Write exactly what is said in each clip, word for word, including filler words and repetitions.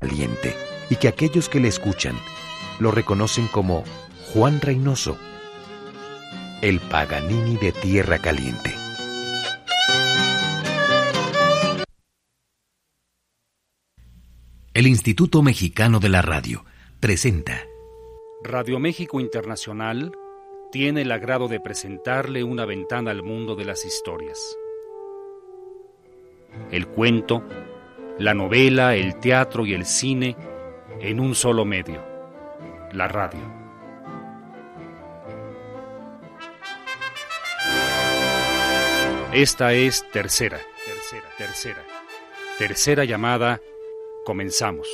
Caliente, y que aquellos que le escuchan lo reconocen como Juan Reynoso, el Paganini de Tierra Caliente. El Instituto Mexicano de la Radio presenta Radio México Internacional tiene el agrado de presentarle una ventana al mundo de las historias. El cuento, la novela, el teatro y el cine en un solo medio, la radio. Esta es tercera, tercera, tercera, tercera llamada. Comenzamos.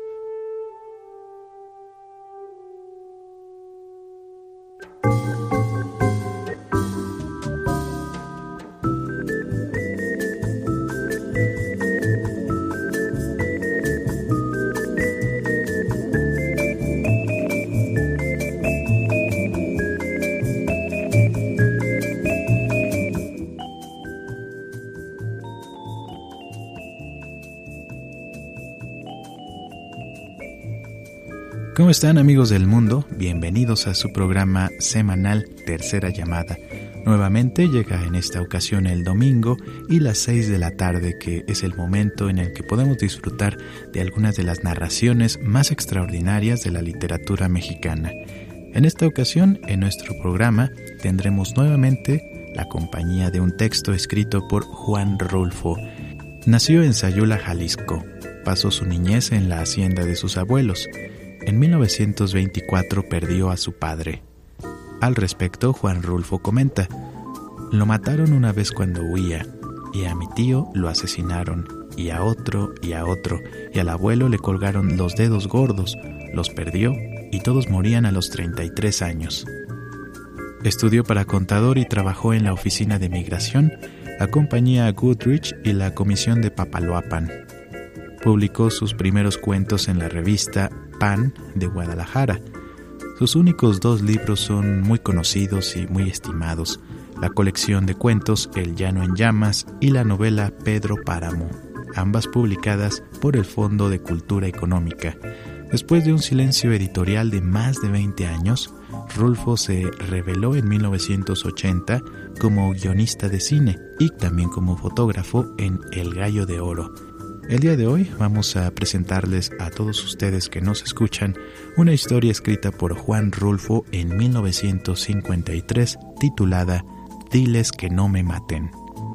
¿Cómo están, amigos del mundo? Bienvenidos a su programa semanal Tercera Llamada. Nuevamente llega en esta ocasión el domingo y las seis de la tarde, que es el momento en el que podemos disfrutar de algunas de las narraciones más extraordinarias de la literatura mexicana. En esta ocasión, en nuestro programa, tendremos nuevamente la compañía de un texto escrito por Juan Rulfo. Nació en Sayula, Jalisco. Pasó su niñez en la hacienda de sus abuelos. En mil novecientos veinticuatro perdió a su padre. Al respecto, Juan Rulfo comenta: lo mataron una vez cuando huía, y a mi tío lo asesinaron, y a otro, y a otro, y al abuelo le colgaron los dedos gordos, los perdió, y todos morían a los treinta y tres años. Estudió para contador y trabajó en la oficina de migración, la compañía Goodrich y la comisión de Papaloapan. Publicó sus primeros cuentos en la revista Pan de Guadalajara. Sus únicos dos libros son muy conocidos y muy estimados: la colección de cuentos El Llano en Llamas y la novela Pedro Páramo, ambas publicadas por el Fondo de Cultura Económica. Después de un silencio editorial de más de veinte años, Rulfo se reveló en mil novecientos ochenta como guionista de cine y también como fotógrafo en El Gallo de Oro. El día de hoy vamos a presentarles a todos ustedes que nos escuchan una historia escrita por Juan Rulfo en mil novecientos cincuenta y tres titulada Diles que no me maten.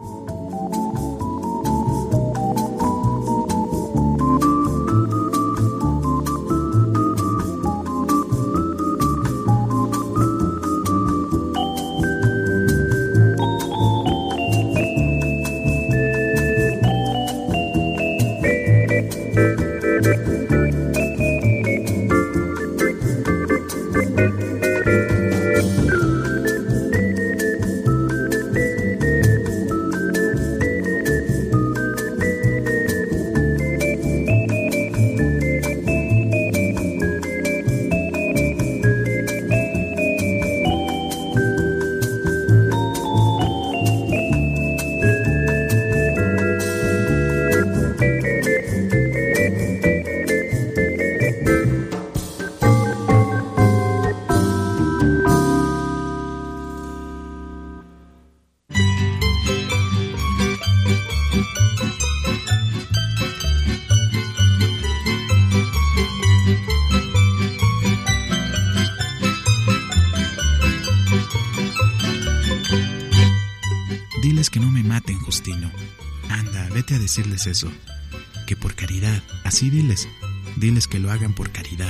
Diles que no me maten, Justino. Anda, vete a decirles eso. Que por caridad, así diles. Diles que lo hagan por caridad.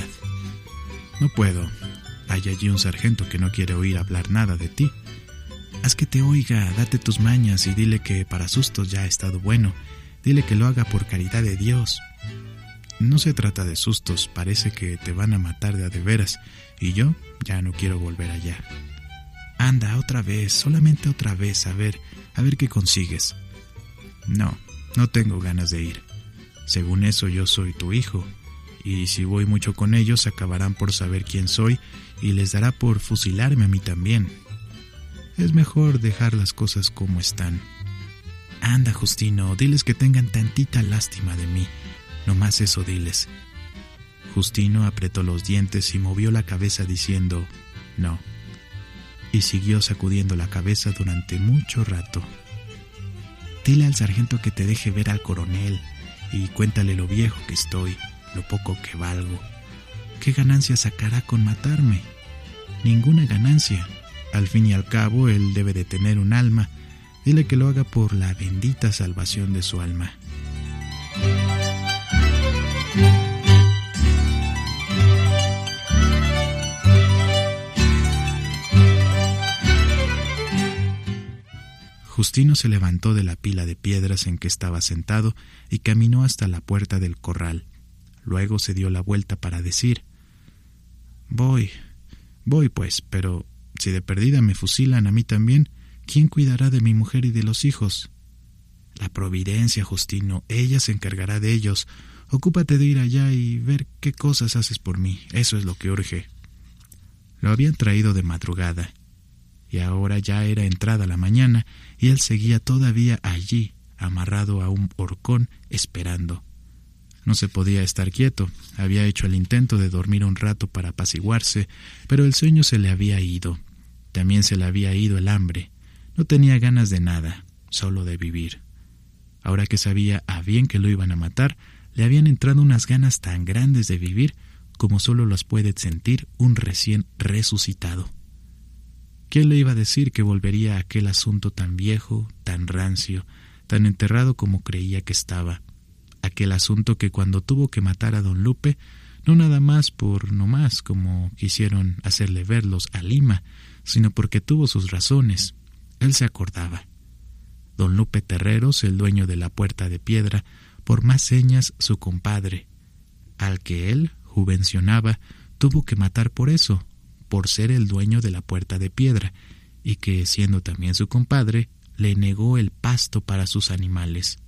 No puedo. Hay allí un sargento que no quiere oír hablar nada de ti. Haz que te oiga, date tus mañas y dile que para sustos ya ha estado bueno. Dile que lo haga por caridad de Dios. No se trata de sustos, parece que te van a matar de a de veras, y yo ya no quiero volver allá. Anda, otra vez, solamente otra vez, a ver, a ver qué consigues. No, no tengo ganas de ir. Según eso yo soy tu hijo, y si voy mucho con ellos acabarán por saber quién soy y les dará por fusilarme a mí también. Es mejor dejar las cosas como están. Anda, Justino, diles que tengan tantita lástima de mí. No más eso diles. Justino apretó los dientes y movió la cabeza diciendo no, y siguió sacudiendo la cabeza durante mucho rato. Dile al sargento que te deje ver al coronel y cuéntale lo viejo que estoy, lo poco que valgo. ¿Qué ganancia sacará con matarme? Ninguna ganancia. Al fin y al cabo, él debe de tener un alma. Dile que lo haga por la bendita salvación de su alma. Justino se levantó de la pila de piedras en que estaba sentado y caminó hasta la puerta del corral. Luego se dio la vuelta para decir: Voy, voy pues, pero si de perdida me fusilan a mí también, ¿quién cuidará de mi mujer y de los hijos? La providencia, Justino, ella se encargará de ellos. Ocúpate de ir allá y ver qué cosas haces por mí, eso es lo que urge. Lo habían traído de madrugada, y ahora ya era entrada la mañana, y él seguía todavía allí, amarrado a un horcón, esperando. No se podía estar quieto, había hecho el intento de dormir un rato para apaciguarse, pero el sueño se le había ido. También se le había ido el hambre. No tenía ganas de nada, solo de vivir. Ahora que sabía a bien que lo iban a matar, le habían entrado unas ganas tan grandes de vivir como solo las puede sentir un recién resucitado. ¿Quién le iba a decir que volvería a aquel asunto tan viejo, tan rancio, tan enterrado como creía que estaba? Aquel asunto que cuando tuvo que matar a don Lupe, no nada más por no más como quisieron hacerle verlos a Lima, sino porque tuvo sus razones. Él se acordaba. Don Lupe Terreros, el dueño de la Puerta de Piedra, por más señas su compadre, al que él juvencionaba, tuvo que matar por eso, por ser el dueño de la Puerta de Piedra, y que, siendo también su compadre, le negó el pasto para sus animales.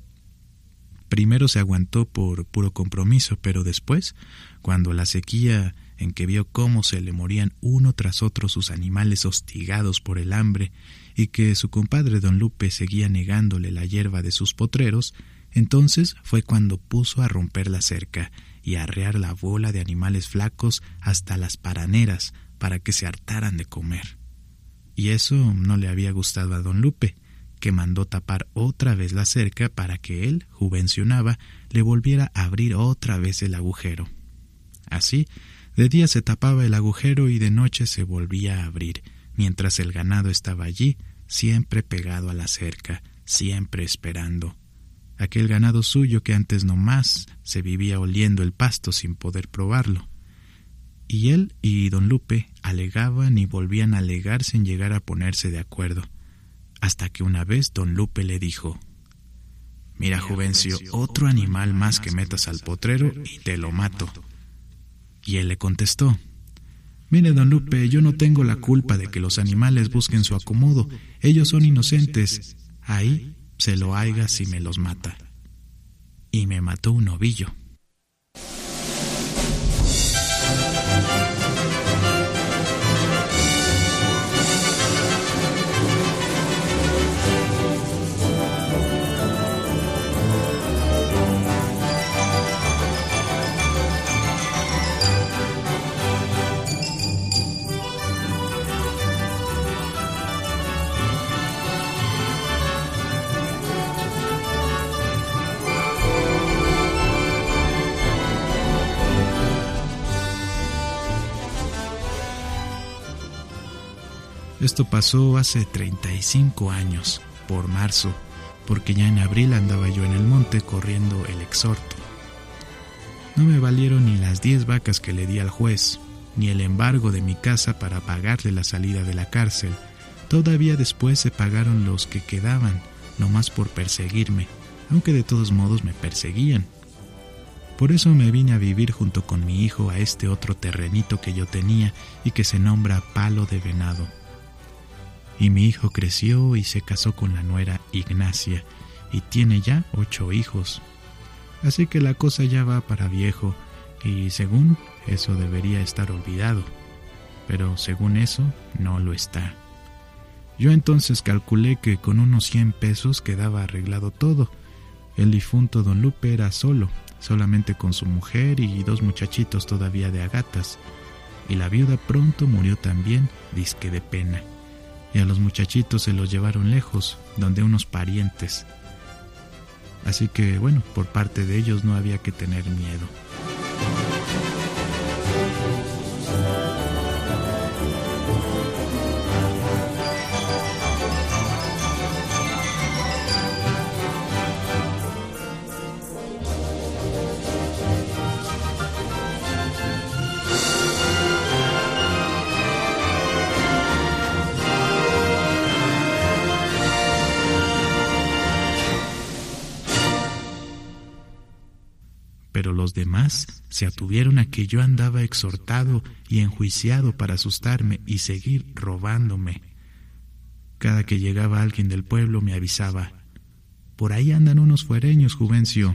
Primero se aguantó por puro compromiso, pero después, cuando la sequía en que vio cómo se le morían uno tras otro sus animales hostigados por el hambre, y que su compadre don Lupe seguía negándole la hierba de sus potreros, entonces fue cuando puso a romper la cerca y a arrear la bola de animales flacos hasta las paraneras para que se hartaran de comer. Y eso no le había gustado a don Lupe, que mandó tapar otra vez la cerca para que él, juvencionaba, le volviera a abrir otra vez el agujero. Así, de día se tapaba el agujero y de noche se volvía a abrir, mientras el ganado estaba allí, siempre pegado a la cerca, siempre esperando. Aquel ganado suyo que antes nomás se vivía oliendo el pasto sin poder probarlo. Y él y don Lupe alegaban y volvían a alegar sin llegar a ponerse de acuerdo. Hasta que una vez don Lupe le dijo: «Mira, Juvencio, otro animal más que metas al potrero y te lo mato». Y él le contestó: «Mire, don Lupe, yo no tengo la culpa de que los animales busquen su acomodo. Ellos son inocentes. Ahí se lo haiga si me los mata». Y me mató un ovillo. Esto pasó hace treinta y cinco años, por marzo, porque ya en abril andaba yo en el monte corriendo el exhorto. No me valieron ni las diez vacas que le di al juez, ni el embargo de mi casa para pagarle la salida de la cárcel. Todavía después se pagaron los que quedaban, nomás por perseguirme, aunque de todos modos me perseguían. Por eso me vine a vivir junto con mi hijo a este otro terrenito que yo tenía y que se nombra Palo de Venado. Y mi hijo creció y se casó con la nuera Ignacia, y tiene ya ocho hijos. Así que la cosa ya va para viejo, y según eso debería estar olvidado. Pero según eso, no lo está. Yo entonces calculé que con unos cien pesos quedaba arreglado todo, El difunto don Lupe era solo, solamente con su mujer y dos muchachitos todavía de agatas, y la viuda pronto murió también, dizque de pena, y a los muchachitos se los llevaron lejos, donde unos parientes. Así que, bueno, por parte de ellos no había que tener miedo. Pero los demás se atuvieron a que yo andaba exhortado y enjuiciado para asustarme y seguir robándome. Cada que llegaba alguien del pueblo me avisaba: por ahí andan unos fuereños, Juvencio.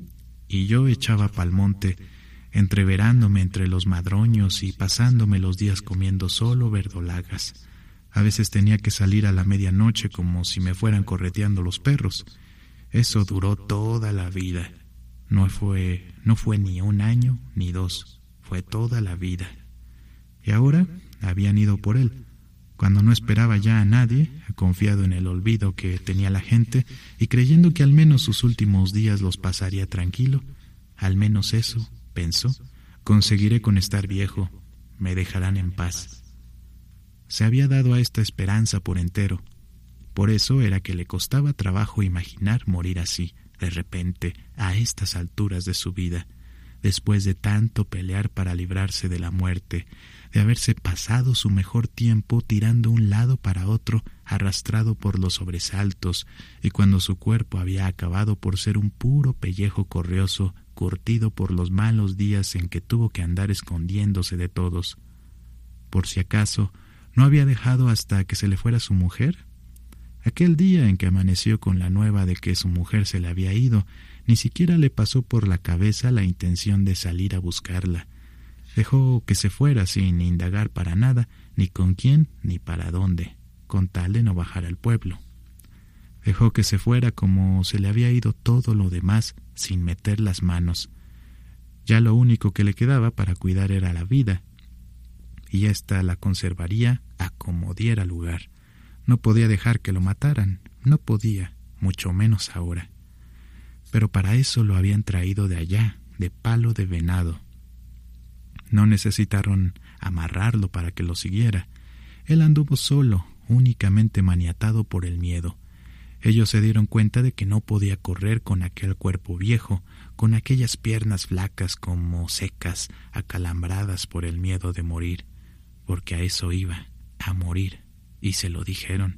Y yo echaba pa'l monte, entreverándome entre los madroños y pasándome los días comiendo solo verdolagas. A veces tenía que salir a la medianoche como si me fueran correteando los perros. Eso duró toda la vida. No fue, no fue ni un año ni dos, fue toda la vida. Y ahora habían ido por él, cuando no esperaba ya a nadie, confiado en el olvido que tenía la gente y creyendo que al menos sus últimos días los pasaría tranquilo. Al menos eso, pensó, conseguiré con estar viejo, me dejarán en paz. Se había dado a esta esperanza por entero. Por eso era que le costaba trabajo imaginar morir así, de repente, a estas alturas de su vida, después de tanto pelear para librarse de la muerte, de haberse pasado su mejor tiempo tirando un lado para otro, arrastrado por los sobresaltos, y cuando su cuerpo había acabado por ser un puro pellejo correoso, curtido por los malos días en que tuvo que andar escondiéndose de todos. Por si acaso, ¿no había dejado hasta que se le fuera su mujer? Aquel día en que amaneció con la nueva de que su mujer se le había ido, ni siquiera le pasó por la cabeza la intención de salir a buscarla. Dejó que se fuera sin indagar para nada, ni con quién ni para dónde, con tal de no bajar al pueblo. Dejó que se fuera como se le había ido todo lo demás, sin meter las manos. Ya lo único que le quedaba para cuidar era la vida, y ésta la conservaría a como diera lugar. No podía dejar que lo mataran, no podía, mucho menos ahora. Pero para eso lo habían traído de allá, de Palo de Venado. No necesitaron amarrarlo para que lo siguiera. Él anduvo solo, únicamente maniatado por el miedo. Ellos se dieron cuenta de que no podía correr con aquel cuerpo viejo, con aquellas piernas flacas como secas, acalambradas por el miedo de morir, porque a eso iba, a morir. Y se lo dijeron.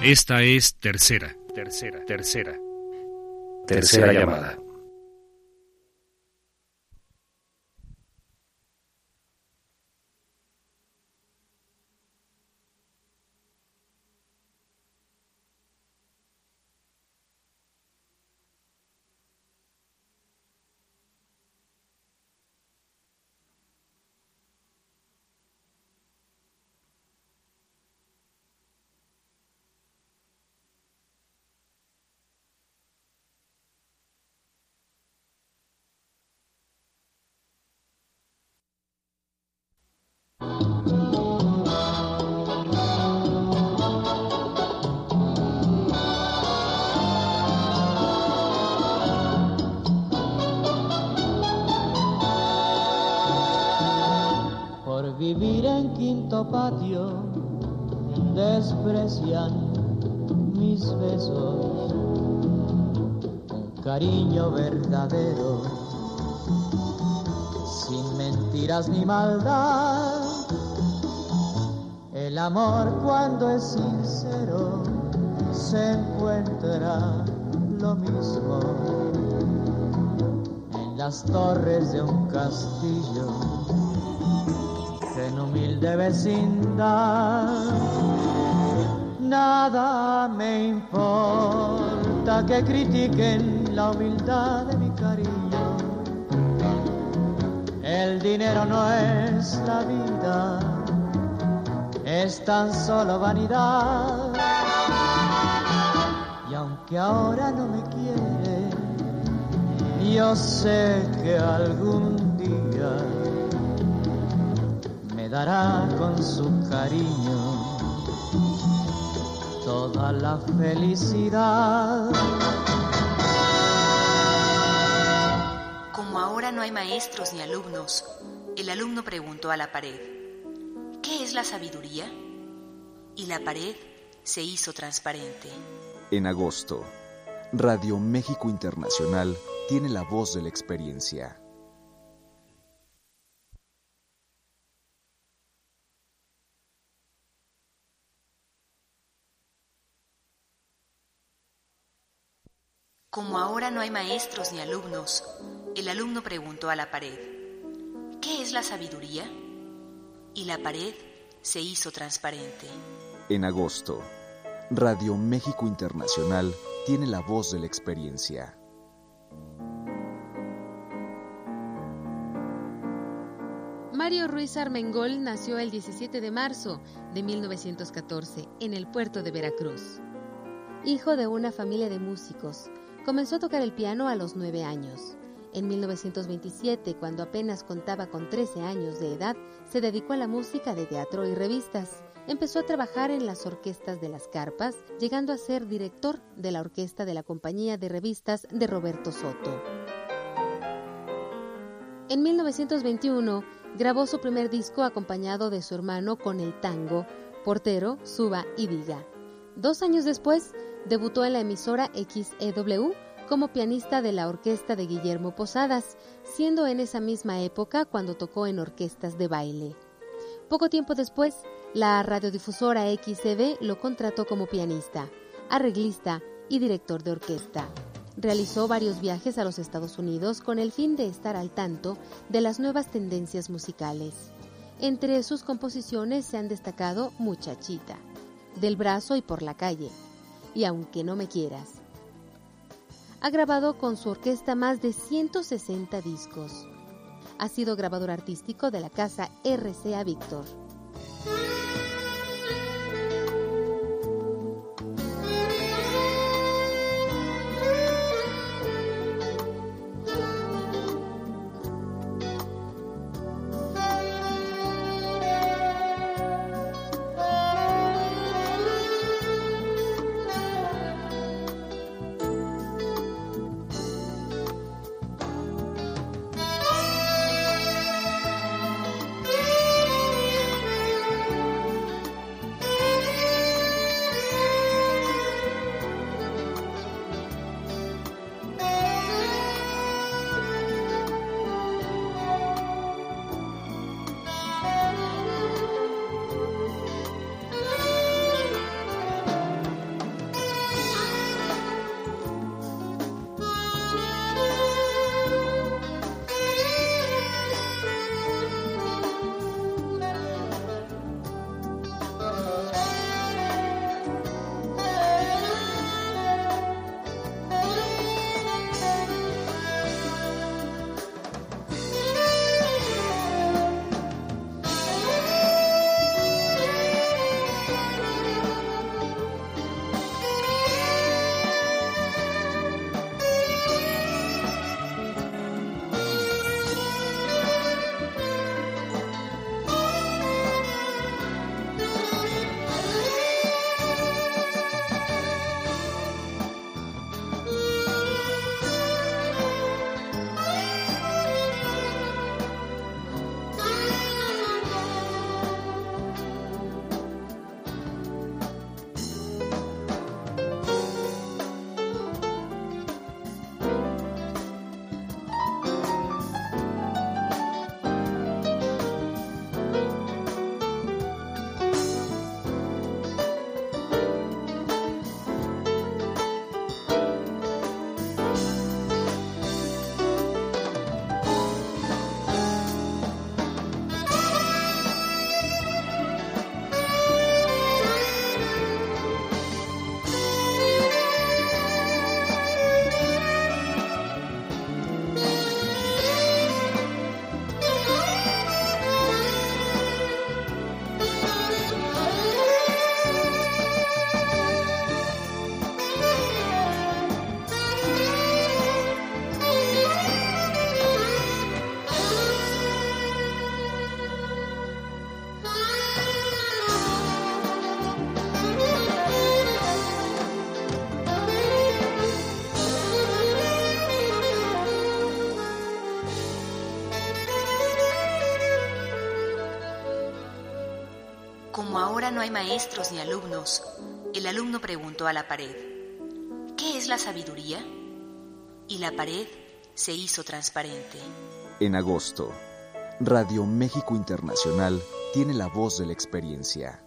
Esta es tercera, tercera, tercera. Tercera llamada. Vivir en quinto patio, desprecian mis besos, un cariño verdadero, sin mentiras ni maldad. El amor cuando es sincero se encuentra lo mismo en las torres de un castillo, en humilde vecindad. Nada me importa que critiquen la humildad de mi cariño. El dinero no es la vida, es tan solo vanidad. Y aunque ahora no me quiere, yo sé que algún día dará con su cariño toda la felicidad. Como ahora no hay maestros ni alumnos, el alumno preguntó a la pared: ¿qué es la sabiduría? Y la pared se hizo transparente. En agosto, Radio México Internacional tiene la voz de la experiencia. Como ahora no hay maestros ni alumnos, el alumno preguntó a la pared: ¿qué es la sabiduría? Y la pared se hizo transparente. En agosto, Radio México Internacional tiene la voz de la experiencia. Mario Ruiz Armengol nació el diecisiete de marzo de mil novecientos catorce en el puerto de Veracruz. Hijo de una familia de músicos, comenzó a tocar el piano a los nueve años. En mil novecientos veintisiete, cuando apenas contaba con trece años de edad, se dedicó a la música de teatro y revistas. Empezó a trabajar en las orquestas de las carpas, llegando a ser director de la orquesta de la compañía de revistas de Roberto Soto. En mil novecientos veintiuno, grabó su primer disco acompañado de su hermano con el tango Portero, Suba y Diga. Dos años después, debutó en la emisora X E W como pianista de la orquesta de Guillermo Posadas, siendo en esa misma época cuando tocó en orquestas de baile. Poco tiempo después, la radiodifusora X E B lo contrató como pianista, arreglista y director de orquesta. Realizó varios viajes a los Estados Unidos con el fin de estar al tanto de las nuevas tendencias musicales. Entre sus composiciones se han destacado Muchachita, Del brazo y Por la calle, y Aunque no me quieras. Ha grabado con su orquesta más de ciento sesenta discos. Ha sido grabador artístico de la casa R C A Víctor. Como ahora no hay maestros ni alumnos, el alumno preguntó a la pared, ¿qué es la sabiduría? Y la pared se hizo transparente. En agosto, Radio México Internacional tiene la voz de la experiencia.